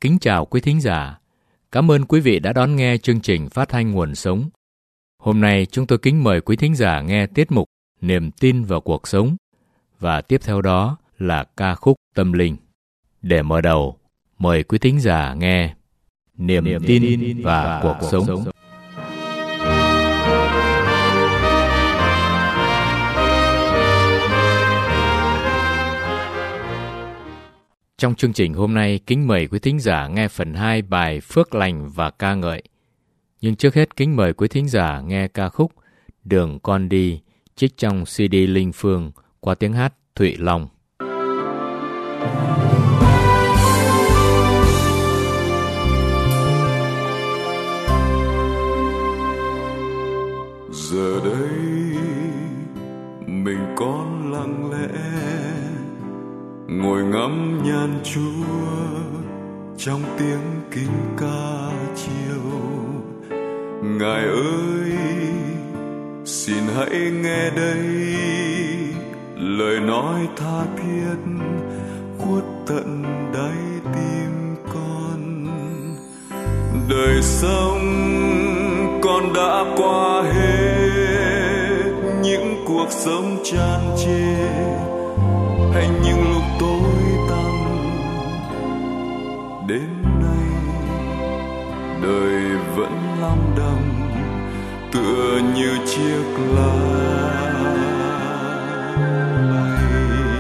kính chào quý thính giả. Cảm ơn quý vị đã đón nghe chương trình phát thanh Nguồn Sống. Hôm nay chúng tôi kính mời quý thính giả nghe tiết mục Niềm tin vào cuộc sống và tiếp theo đó là ca khúc tâm linh. Để mở đầu, mời quý thính giả nghe Niềm tin và cuộc sống. Trong chương trình hôm nay, kính mời quý thính giả nghe phần 2 bài Phước Lành và Ca Ngợi. Nhưng trước hết, kính mời quý thính giả nghe ca khúc Đường Con Đi, trích trong CD Linh Phương qua tiếng hát Thụy Long. Giờ đây mình còn lặng lẽ ngồi ngắm nhan Chúa trong tiếng kinh ca chiều. Ngài ơi, xin hãy nghe đây lời nói tha thiết khuất tận đáy tim con. Đời sống con đã qua hết những cuộc sống chan chê hay những lúc tối tăm. Đến nay đời vẫn lắm đăm tựa như chiếc lá bay.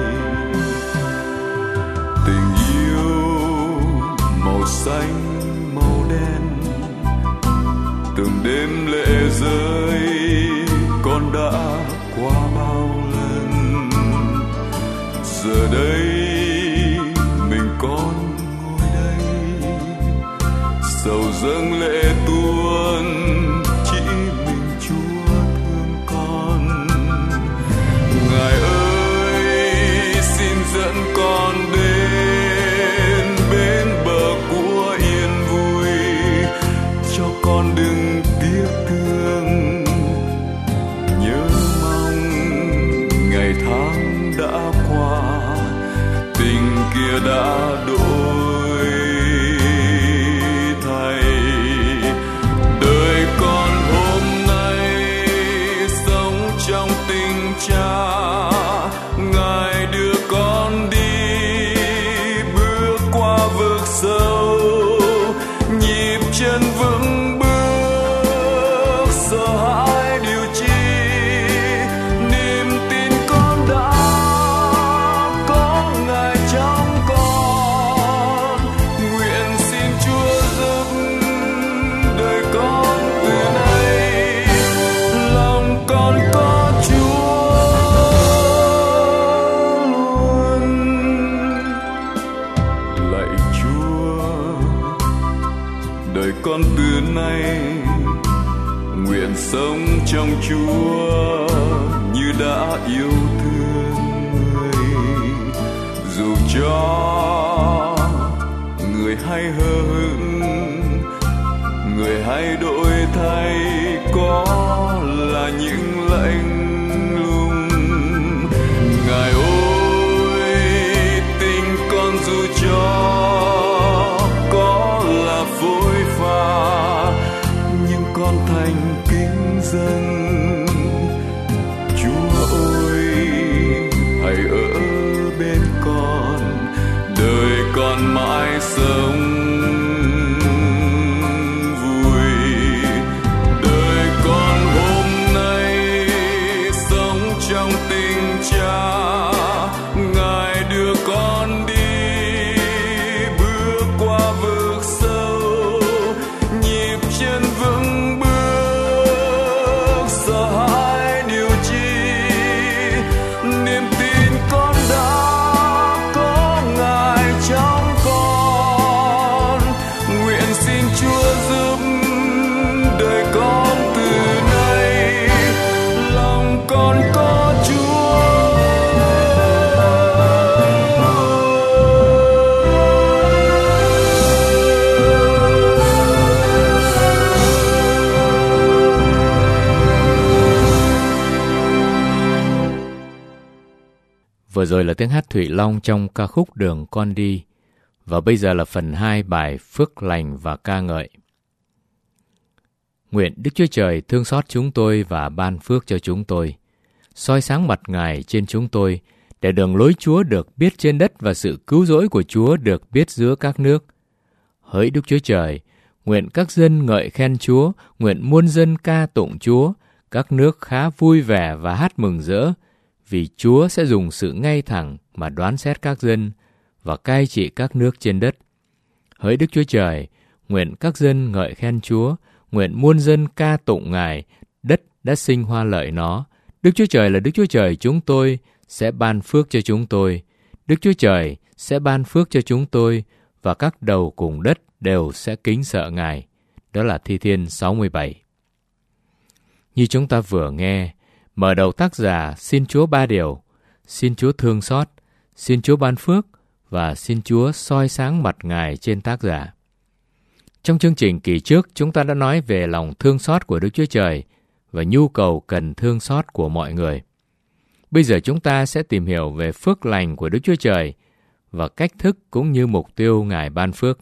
Tình yêu màu xanh màu đen từng đêm lệ rơi con đã qua bao lần. Giờ đây mình còn ngồi đây sầu dâng lệ tuôn, chỉ mình Chúa thương con. Ngài ơi, xin dẫn con đến bên bờ của yên vui, cho con đừng tiếc thương. Nhớ mong ngày tháng đã qua, tình kia đã đổi thay. Đời con hôm nay sống trong tình cha, Ngài đưa con đi bước qua vực sâu, nhịp chân vững bước sợ hãi điều chi. Niềm tin con đã có Ngài trong con, nguyện xin Chúa giúp đời con từ nay. Lòng con có Chúa luôn. Lạy Chúa, đời con từ nay nguyện sống trong Chúa như đã yêu thương người. Dù cho người hay hờ hững, người hay đổi thay, có là những lạnh lùng. Ngài ơi, tình con dù cho có là phôi pha, nhưng con thành kính dân. Chúa ơi, hãy ở bên con, đời con mãi sống vui. Đời con hôm nay sống trong tình cha, Ngài đưa con đi bước qua vực sâu, nhịp chân vững bước sợ hãi điều chi. Niềm tin con đã có Ngài trong con, nguyện xin Chúa giúp đời con từ nay. Lòng con có Chúa. Vừa rồi là tiếng hát Thụy Long trong ca khúc Đường Con Đi. Và bây giờ là phần 2 bài phước lành và ca ngợi. Nguyện Đức Chúa Trời thương xót chúng tôi và ban phước cho chúng tôi, soi sáng mặt Ngài trên chúng tôi, để đường lối Chúa được biết trên đất và sự cứu rỗi của Chúa được biết giữa các nước. Hỡi Đức Chúa Trời, nguyện các dân ngợi khen Chúa, nguyện muôn dân ca tụng Chúa, các nước khá vui vẻ và hát mừng rỡ, vì Chúa sẽ dùng sự ngay thẳng mà đoán xét các dân và cai trị các nước trên đất. Hỡi Đức Chúa Trời, nguyện các dân ngợi khen Chúa, nguyện muôn dân ca tụng Ngài, đất đã sinh hoa lợi nó. Đức Chúa Trời là Đức Chúa Trời chúng tôi, sẽ ban phước cho chúng tôi. Đức Chúa Trời sẽ ban phước cho chúng tôi, và các đầu cùng đất đều sẽ kính sợ Ngài. Đó là Thi Thiên 67. Như chúng ta vừa nghe, mở đầu tác giả xin Chúa 3 điều: xin Chúa thương xót, xin Chúa ban phước, và xin Chúa soi sáng mặt Ngài trên tác giả. Trong chương trình kỳ trước, chúng ta đã nói về lòng thương xót của Đức Chúa Trời và nhu cầu cần thương xót của mọi người. Bây giờ chúng ta sẽ tìm hiểu về phước lành của Đức Chúa Trời và cách thức cũng như mục tiêu Ngài ban phước.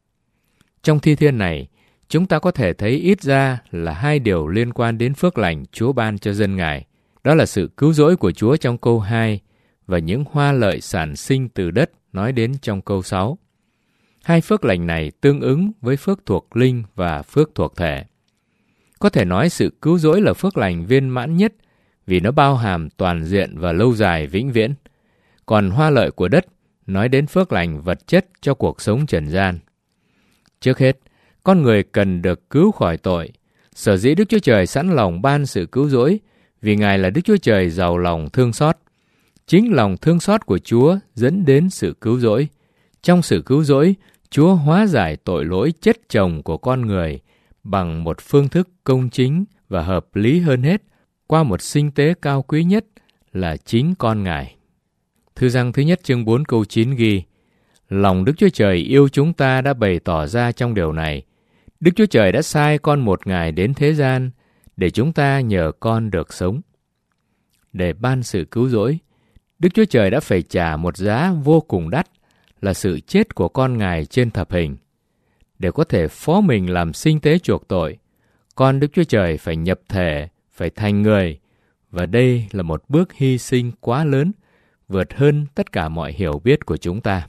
Trong thi thiên này, chúng ta có thể thấy ít ra là 2 điều liên quan đến phước lành Chúa ban cho dân Ngài. Đó là sự cứu rỗi của Chúa trong câu 2 và những hoa lợi sản sinh từ đất nói đến trong câu 6. 2 phước lành này tương ứng với phước thuộc linh và phước thuộc thể. Có thể nói sự cứu rỗi là phước lành viên mãn nhất vì nó bao hàm toàn diện và lâu dài vĩnh viễn. Còn hoa lợi của đất nói đến phước lành vật chất cho cuộc sống trần gian. Trước hết, con người cần được cứu khỏi tội. Sở dĩ Đức Chúa Trời sẵn lòng ban sự cứu rỗi vì Ngài là Đức Chúa Trời giàu lòng thương xót. Chính lòng thương xót của Chúa dẫn đến sự cứu rỗi. Trong sự cứu rỗi, Chúa hóa giải tội lỗi chất chồng của con người bằng một phương thức công chính và hợp lý hơn hết, qua một sinh tế cao quý nhất là chính con Ngài. Thư Giăng thứ nhất chương 4 câu 9 ghi: lòng Đức Chúa Trời yêu chúng ta đã bày tỏ ra trong điều này. Đức Chúa Trời đã sai con một Ngài đến thế gian để chúng ta nhờ con được sống. Để ban sự cứu rỗi, Đức Chúa Trời đã phải trả một giá vô cùng đắt là sự chết của con Ngài trên thập hình. Để có thể phó mình làm sinh tế chuộc tội, con Đức Chúa Trời phải nhập thể, phải thành người, và đây là một bước hy sinh quá lớn, vượt hơn tất cả mọi hiểu biết của chúng ta.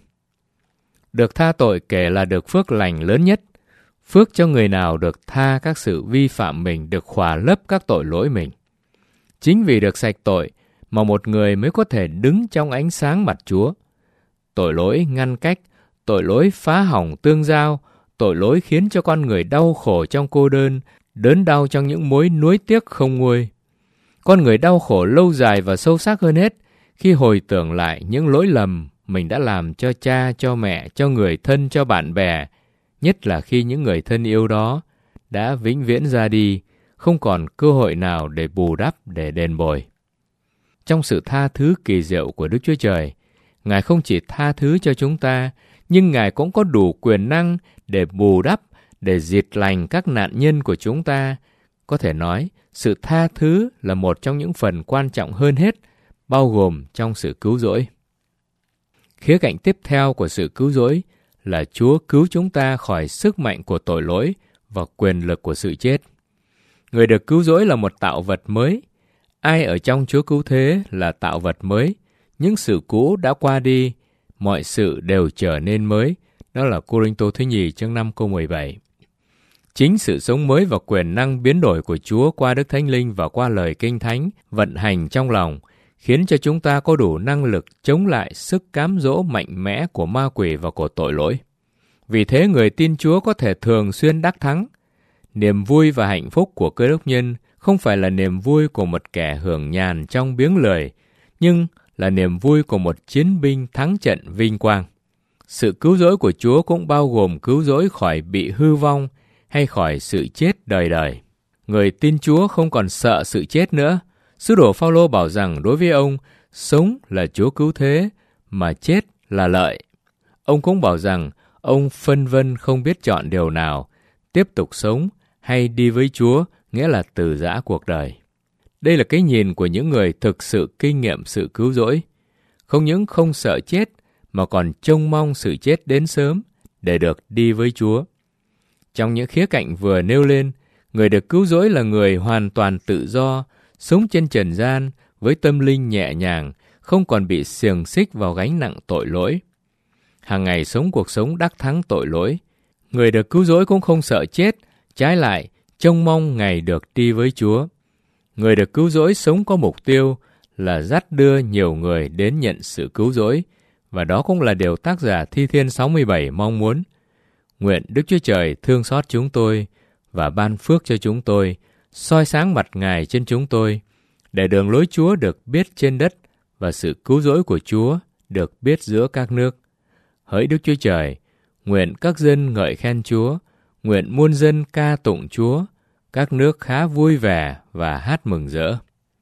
Được tha tội kể là được phước lành lớn nhất. Phước cho người nào được tha các sự vi phạm mình, được khỏa lấp các tội lỗi mình. Chính vì được sạch tội mà một người mới có thể đứng trong ánh sáng mặt Chúa. Tội lỗi ngăn cách, tội lỗi phá hỏng tương giao, tội lỗi khiến cho con người đau khổ trong cô đơn, đớn đau trong những mối nuối tiếc không nguôi. Con người đau khổ lâu dài và sâu sắc hơn hết khi hồi tưởng lại những lỗi lầm mình đã làm cho cha, cho mẹ, cho người thân, cho bạn bè, nhất là khi những người thân yêu đó đã vĩnh viễn ra đi, không còn cơ hội nào để bù đắp, để đền bồi. Trong sự tha thứ kỳ diệu của Đức Chúa Trời, Ngài không chỉ tha thứ cho chúng ta, nhưng Ngài cũng có đủ quyền năng để bù đắp, để diệt lành các nạn nhân của chúng ta. Có thể nói, sự tha thứ là một trong những phần quan trọng hơn hết, bao gồm trong sự cứu rỗi. Khía cạnh tiếp theo của sự cứu rỗi là Chúa cứu chúng ta khỏi sức mạnh của tội lỗi và quyền lực của sự chết. Người được cứu rỗi là một tạo vật mới. Ai ở trong Chúa cứu thế là tạo vật mới. Những sự cũ đã qua đi, mọi sự đều trở nên mới. Đó là Cô-rinh-tô thứ nhì chương 5 câu 17. Chính sự sống mới và quyền năng biến đổi của Chúa qua Đức Thánh Linh và qua lời Kinh Thánh vận hành trong lòng, khiến cho chúng ta có đủ năng lực chống lại sức cám dỗ mạnh mẽ của ma quỷ và của tội lỗi. Vì thế người tin Chúa có thể thường xuyên đắc thắng. Niềm vui và hạnh phúc của Cơ Đốc nhân không phải là niềm vui của một kẻ hưởng nhàn trong biếng lười, nhưng là niềm vui của một chiến binh thắng trận vinh quang. Sự cứu rỗi của Chúa cũng bao gồm cứu rỗi khỏi bị hư vong hay khỏi sự chết đời đời. Người tin Chúa không còn sợ sự chết nữa. Sứ đồ Phao-lô bảo rằng đối với ông, sống là Chúa cứu thế, mà chết là lợi. Ông cũng bảo rằng ông phân vân không biết chọn điều nào, tiếp tục sống hay đi với Chúa, nghĩa là từ giã cuộc đời. Đây là cái nhìn của những người thực sự kinh nghiệm sự cứu rỗi. Không những không sợ chết, mà còn trông mong sự chết đến sớm để được đi với Chúa. Trong những khía cạnh vừa nêu lên, người được cứu rỗi là người hoàn toàn tự do, sống trên trần gian với tâm linh nhẹ nhàng, không còn bị xiềng xích vào gánh nặng tội lỗi. Hàng ngày sống cuộc sống đắc thắng tội lỗi. Người được cứu rỗi cũng không sợ chết, trái lại, trông mong ngày được đi với Chúa. Người được cứu rỗi sống có mục tiêu là dắt đưa nhiều người đến nhận sự cứu rỗi, và đó cũng là điều tác giả Thi Thiên 67 mong muốn. Nguyện Đức Chúa Trời thương xót chúng tôi và ban phước cho chúng tôi, soi sáng mặt Ngài trên chúng tôi, để đường lối Chúa được biết trên đất và sự cứu rỗi của Chúa được biết giữa các nước. Hỡi Đức Chúa Trời, nguyện các dân ngợi khen Chúa, nguyện muôn dân ca tụng Chúa, các nước khá vui vẻ và hát mừng rỡ.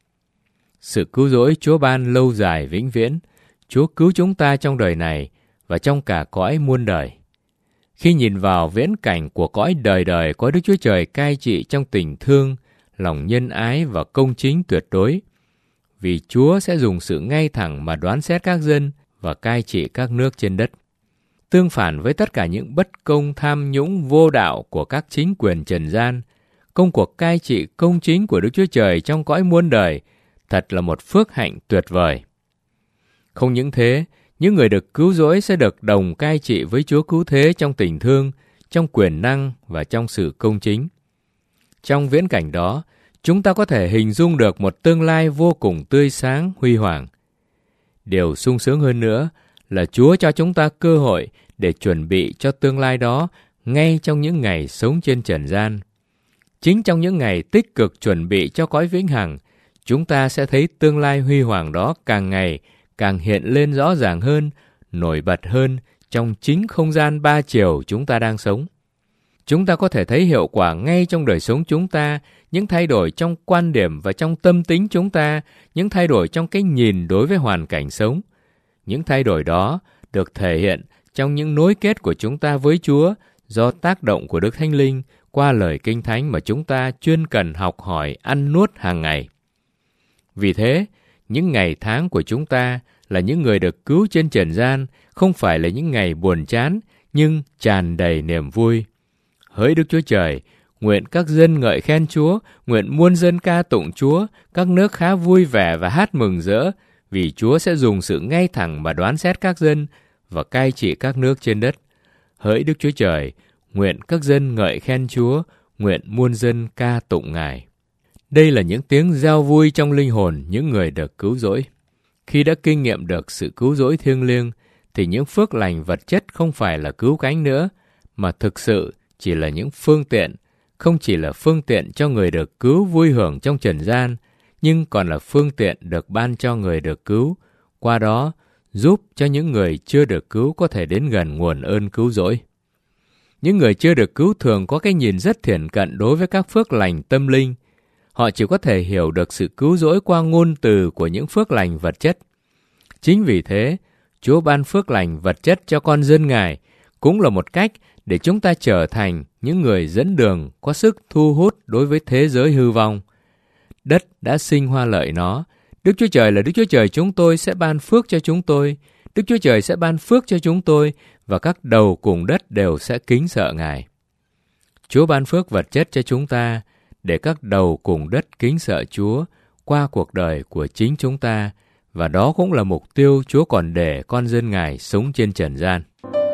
Sự cứu rỗi Chúa ban lâu dài vĩnh viễn. Chúa cứu chúng ta trong đời này và trong cả cõi muôn đời. Khi nhìn vào viễn cảnh của cõi đời đời có Đức Chúa Trời cai trị trong tình thương, lòng nhân ái và công chính tuyệt đối, vì Chúa sẽ dùng sự ngay thẳng mà đoán xét các dân và cai trị các nước trên đất. Tương phản với tất cả những bất công tham nhũng vô đạo của các chính quyền trần gian, công cuộc cai trị công chính của Đức Chúa Trời trong cõi muôn đời thật là một phước hạnh tuyệt vời. Không những thế, những người được cứu rỗi sẽ được đồng cai trị với Chúa cứu thế trong tình thương, trong quyền năng và trong sự công chính. Trong viễn cảnh đó, chúng ta có thể hình dung được một tương lai vô cùng tươi sáng, huy hoàng. Điều sung sướng hơn nữa là Chúa cho chúng ta cơ hội để chuẩn bị cho tương lai đó ngay trong những ngày sống trên trần gian. Chính trong những ngày tích cực chuẩn bị cho cõi vĩnh hằng, chúng ta sẽ thấy tương lai huy hoàng đó càng ngày càng hiện lên rõ ràng hơn, nổi bật hơn trong chính không gian ba chiều chúng ta đang sống. Chúng ta có thể thấy hiệu quả ngay trong đời sống chúng ta, những thay đổi trong quan điểm và trong tâm tính chúng ta, những thay đổi trong cái nhìn đối với hoàn cảnh sống. Những thay đổi đó được thể hiện trong những nối kết của chúng ta với Chúa do tác động của Đức Thánh Linh qua lời Kinh Thánh mà chúng ta chuyên cần học hỏi, ăn nuốt hàng ngày. Vì thế, những ngày tháng của chúng ta là những người được cứu trên trần gian, không phải là những ngày buồn chán, nhưng tràn đầy niềm vui. Hỡi Đức Chúa Trời, nguyện các dân ngợi khen Chúa, nguyện muôn dân ca tụng Chúa, các nước khá vui vẻ và hát mừng rỡ, vì Chúa sẽ dùng sự ngay thẳng mà đoán xét các dân và cai trị các nước trên đất. Hỡi Đức Chúa Trời, nguyện các dân ngợi khen Chúa, nguyện muôn dân ca tụng Ngài. Đây là những tiếng reo vui trong linh hồn những người được cứu rỗi. Khi đã kinh nghiệm được sự cứu rỗi thiêng liêng, thì những phước lành vật chất không phải là cứu cánh nữa, mà thực sự chỉ là những phương tiện, không chỉ là phương tiện cho người được cứu vui hưởng trong trần gian, nhưng còn là phương tiện được ban cho người được cứu, qua đó giúp cho những người chưa được cứu có thể đến gần nguồn ơn cứu rỗi. Những người chưa được cứu thường có cái nhìn rất thiển cận đối với các phước lành tâm linh. Họ chỉ có thể hiểu được sự cứu rỗi qua ngôn từ của những phước lành vật chất. Chính vì thế, Chúa ban phước lành vật chất cho con dân Ngài cũng là một cách để chúng ta trở thành những người dẫn đường có sức thu hút đối với thế giới hư vong. Đất đã sinh hoa lợi nó. Đức Chúa Trời là Đức Chúa Trời chúng tôi sẽ ban phước cho chúng tôi. Đức Chúa Trời sẽ ban phước cho chúng tôi và các đầu cùng đất đều sẽ kính sợ Ngài. Chúa ban phước vật chất cho chúng ta để các đầu cùng đất kính sợ Chúa qua cuộc đời của chính chúng ta, và đó cũng là mục tiêu Chúa còn để con dân Ngài sống trên trần gian.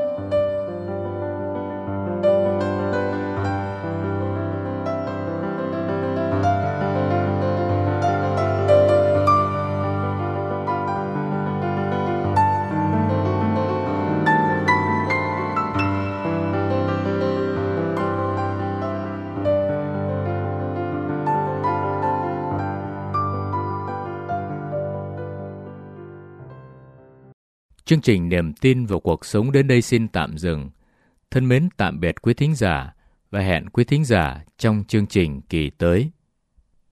Chương trình Niềm tin vào cuộc sống đến đây xin tạm dừng. Thân mến tạm biệt quý thính giả và hẹn quý thính giả trong chương trình kỳ tới.